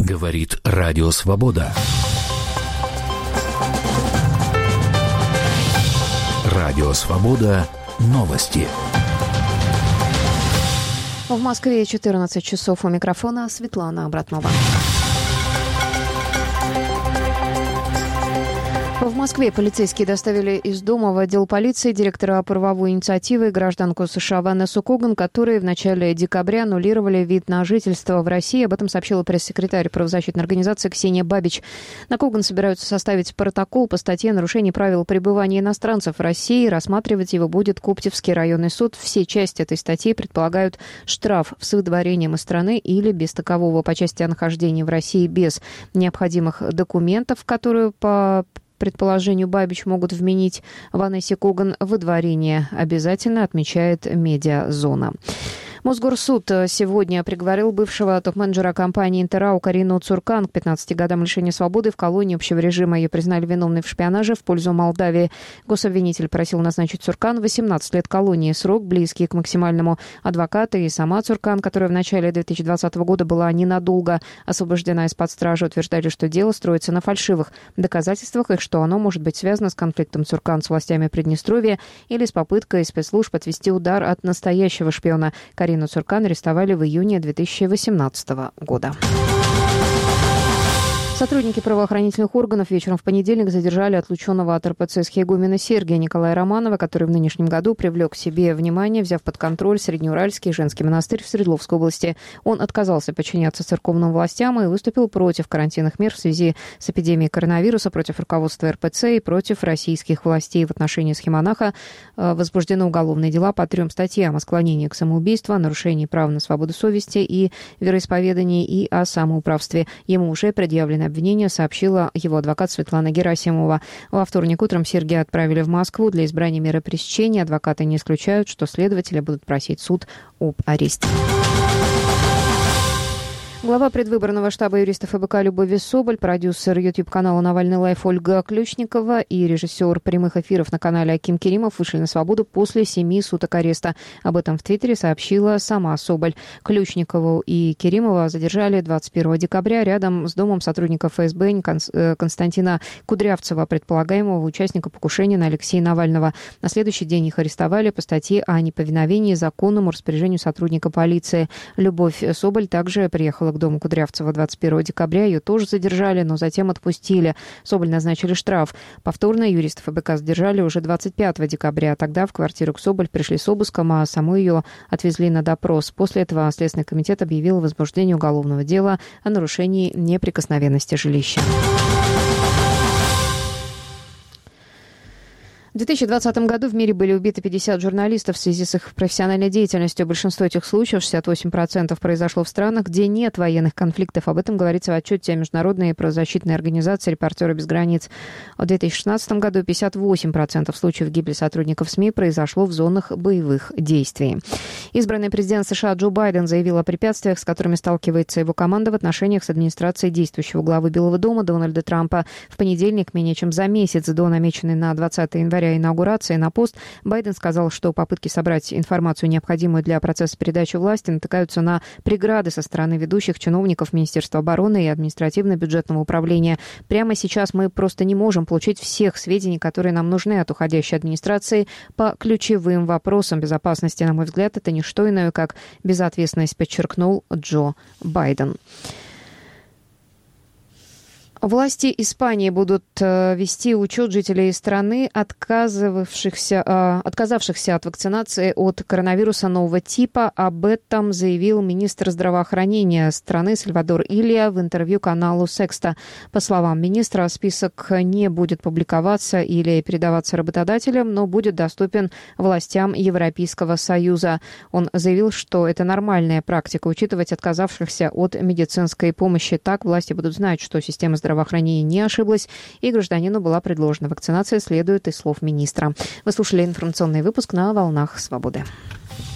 Говорит Радио Свобода. Радио Свобода. Новости. В Москве 14 часов. У микрофона Светлана Абратнова. В Москве полицейские доставили из дома в отдел полиции директора правовой инициативы гражданку США Ванессу Коган, которые в начале декабря аннулировали вид на жительство в России. Об этом сообщила пресс-секретарь правозащитной организации Ксения Бабич. На Коган собираются составить протокол по статье «Нарушение правил пребывания иностранцев в России». Рассматривать его будет Коптевский районный суд. Все части этой статьи предполагают штраф с выдворением из страны или без такового по части о нахождении в России без необходимых документов, которые по предположению Бабич могут вменить Ванессе Коган выдворение. Обязательно, отмечает «Медиазона». Мосгорсуд сегодня приговорил бывшего топ-менеджера компании «Интеррау» Карину Цуркан к 15 годам лишения свободы в колонии общего режима. Ее признали виновной в шпионаже в пользу Молдавии. Гособвинитель просил назначить Цуркан 18 лет колонии, срок близкий к максимальному. Адвокаты и сама Цуркан, которая в начале 2020 года была ненадолго освобождена из-под стражи, утверждали, что дело строится на фальшивых доказательствах и что оно может быть связано с конфликтом Цуркан с властями Приднестровья или с попыткой спецслужб отвести удар от настоящего шпиона. Карину Цуркан арестовали в июне 2018 года. Сотрудники правоохранительных органов вечером в понедельник задержали отлученного от РПЦ схиегумена Сергия Николая Романова, который в нынешнем году привлек к себе внимание, взяв под контроль Среднеуральский женский монастырь в Свердловской области. Он отказался подчиняться церковным властям и выступил против карантинных мер в связи с эпидемией коронавируса, против руководства РПЦ и против российских властей. В отношении схимонаха возбуждены уголовные дела по 3 статьям: о склонении к самоубийству, о нарушении права на свободу совести и вероисповедания и о самоуправстве. Ему уже предъявлено обвинение, сообщила его адвокат Светлана Герасимова. Во вторник утром Сергея отправили в Москву для избрания меры пресечения. Адвокаты не исключают, что следователи будут просить суд об аресте. Глава предвыборного штаба юристов ФБК Любовь Соболь, продюсер YouTube-канала «Навальный лайф» Ольга Ключникова и режиссер прямых эфиров на канале Аким Керимов вышли на свободу после 7 суток ареста. Об этом в Твиттере сообщила сама Соболь. Ключникову и Керимова задержали 21 декабря рядом с домом сотрудника ФСБ Константина Кудрявцева, предполагаемого участника покушения на Алексея Навального. На следующий день их арестовали по статье о неповиновении законному распоряжению сотрудника полиции. Любовь Соболь также приехала к дому Кудрявцева 21 декабря. Ее тоже задержали, но затем отпустили. Соболь назначили штраф. Повторно юристов ФБК задержали уже 25 декабря. Тогда в квартиру к Соболь пришли с обыском, а саму ее отвезли на допрос. После этого Следственный комитет объявил о возбуждении уголовного дела о нарушении неприкосновенности жилища. В 2020 году в мире были убиты 50 журналистов в связи с их профессиональной деятельностью. Большинство этих случаев, 68%, произошло в странах, где нет военных конфликтов. Об этом говорится в отчете Международной правозащитной организации «Репортеры без границ». В 2016 году 58% случаев гибели сотрудников СМИ произошло в зонах боевых действий. Избранный президент США Джо Байден заявил о препятствиях, с которыми сталкивается его команда в отношениях с администрацией действующего главы Белого дома Дональда Трампа. В понедельник, менее чем за месяц до намеченной на 20 января инаугурации на пост, Байден сказал, что попытки собрать информацию, необходимую для процесса передачи власти, натыкаются на преграды со стороны ведущих чиновников Министерства обороны и административно-бюджетного управления. Прямо сейчас мы просто не можем получить всех сведений, которые нам нужны от уходящей администрации по ключевым вопросам безопасности. На мой взгляд, это не что иное, как безответственность, подчеркнул Джо Байден. Власти Испании будут вести учет жителей страны, отказавшихся от вакцинации от коронавируса нового типа. Об этом заявил министр здравоохранения страны Сальвадор Илья в интервью каналу «Секста». По словам министра, список не будет публиковаться или передаваться работодателям, но будет доступен властям Европейского Союза. Он заявил, что это нормальная практика учитывать отказавшихся от медицинской помощи. Так власти будут знать, что система здравоохранения не ошиблась, и гражданину была предложена вакцинация, следует из слов министра. Вы слушали информационный выпуск на «Волнах Свободы».